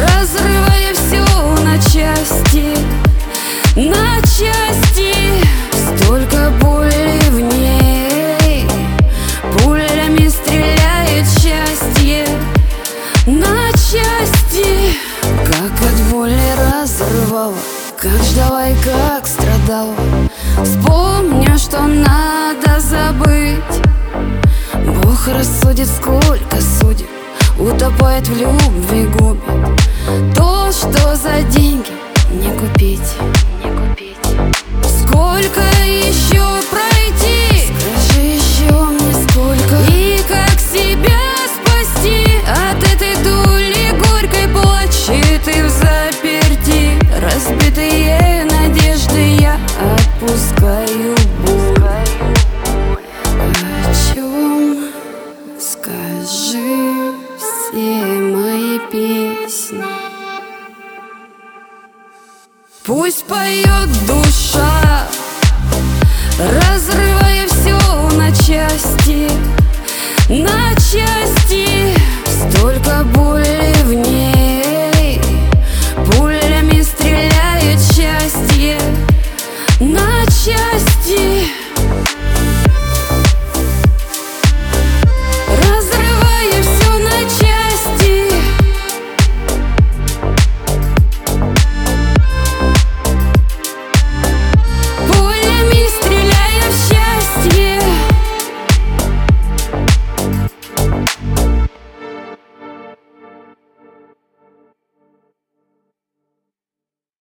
разрывая все на части, на части. Столько боли в ней, пулями стреляет счастье на части. Как от боли разрывала, как ждала и как страдала. Вспомню, что надо забыть. Бог рассудит, сколько судеб утопает в любви, губит. То, что за деньги не купить, не купить. Сколько еще пройти? Скажи еще мне, сколько? И как себя спасти от этой дули горькой плачи ты в заперти? Разбитые надежды я отпускаю боль. О чем скажи все мои песни? Пусть поет душа, разрывая все на части, на